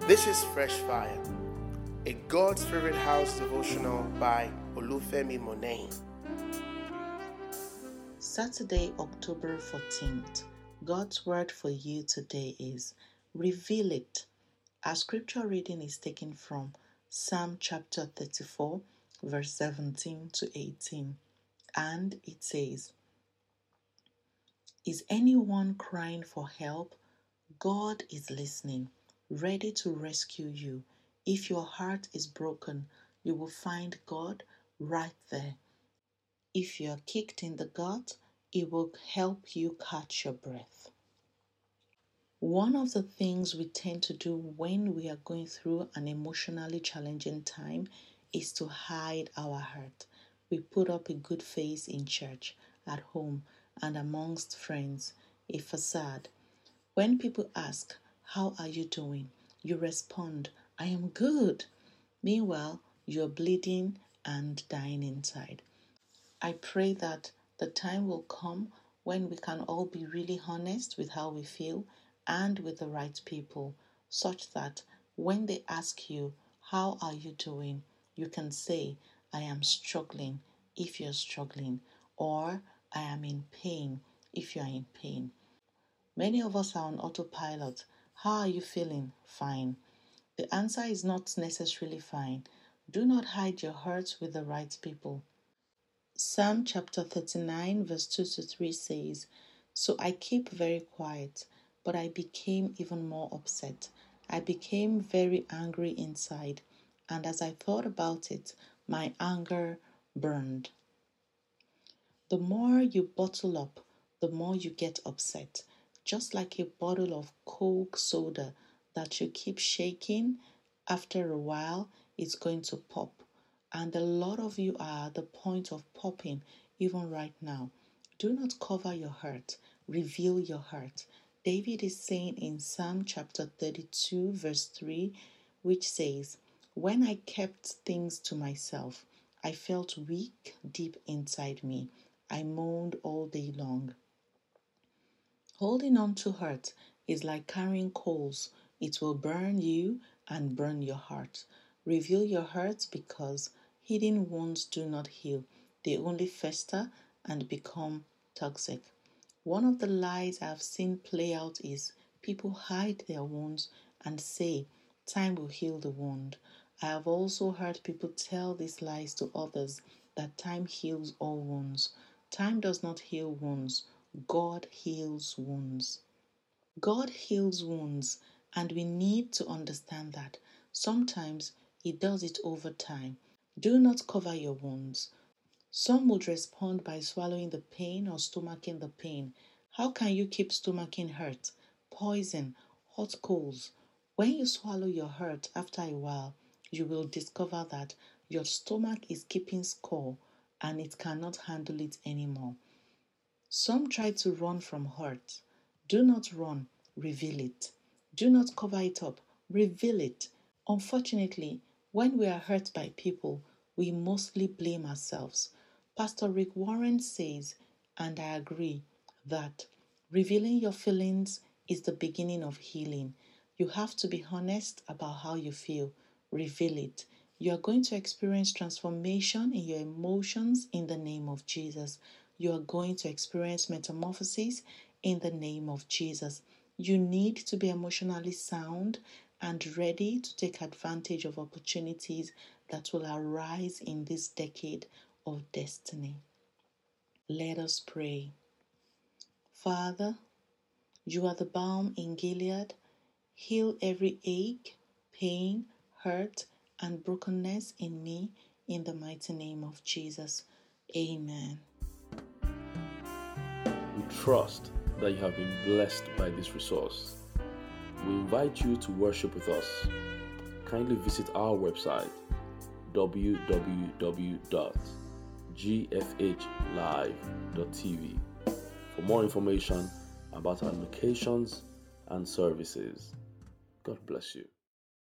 This is Fresh Fire, a God's Favorite House devotional by Olufemi Monet. Saturday, October 14th. God's word for you today is reveal it. Our scripture reading is taken from Psalm chapter 34, verse 17 to 18. And it says, "Is anyone crying for help? God is listening, ready to rescue you. If your heart is broken, you will find God right there. If you are kicked in the gut, it will help you catch your breath." One of the things we tend to do when we are going through an emotionally challenging time is to hide our hurt. We put up a good face in church, at home, and amongst friends, a facade. When people ask, "How are you doing?" you respond, "I am good." Meanwhile, you're bleeding and dying inside. I pray that the time will come when we can all be really honest with how we feel and with the right people, such that when they ask you, "How are you doing?" you can say, "I am struggling," if you're struggling, or "I am in pain," if you are in pain. Many of us are on autopilot. How are you feeling? Fine. The answer is not necessarily fine. Do not hide your hurts with the right people. Psalm chapter 39 verse 2 to 3 says, "So I keep very quiet, but I became even more upset. I became very angry inside, and as I thought about it, my anger burned." The more you bottle up, the more you get upset. Just like a bottle of Coke soda that you keep shaking, after a while, it's going to pop. And a lot of you are at the point of popping even right now. Do not cover your hurt. Reveal your hurt. David is saying in Psalm chapter 32 verse 3, which says, "When I kept things to myself, I felt weak deep inside me. I moaned all day long." Holding on to hurt is like carrying coals. It will burn you and burn your heart. Reveal your hurt because hidden wounds do not heal. They only fester and become toxic. One of the lies I've seen play out is people hide their wounds and say, "Time will heal the wound." I have also heard people tell these lies to others, that time heals all wounds. Time does not heal wounds. God heals wounds. God heals wounds, and we need to understand that. Sometimes He does it over time. Do not cover your wounds. Some would respond by swallowing the pain or stomaching the pain. How can you keep stomaching hurt? Poison, hot coals. When you swallow your hurt after a while, you will discover that your stomach is keeping score and it cannot handle it anymore. Some try to run from hurt. Do not run, reveal it. Do not cover it up, reveal it. Unfortunately, when we are hurt by people, we mostly blame ourselves. Pastor Rick Warren says, and I agree, that revealing your feelings is the beginning of healing. You have to be honest about how you feel. Reveal it. You are going to experience transformation in your emotions in the name of Jesus. You are going to experience metamorphosis in the name of Jesus. You need to be emotionally sound and ready to take advantage of opportunities that will arise in this decade of destiny. Let us pray. Father, you are the balm in Gilead. Heal every ache, pain, hurt, and brokenness in me in the mighty name of Jesus. Amen. We trust that you have been blessed by this resource. We invite you to worship with us. Kindly visit our website www.gfhlive.tv for more information about our locations and services. God bless you.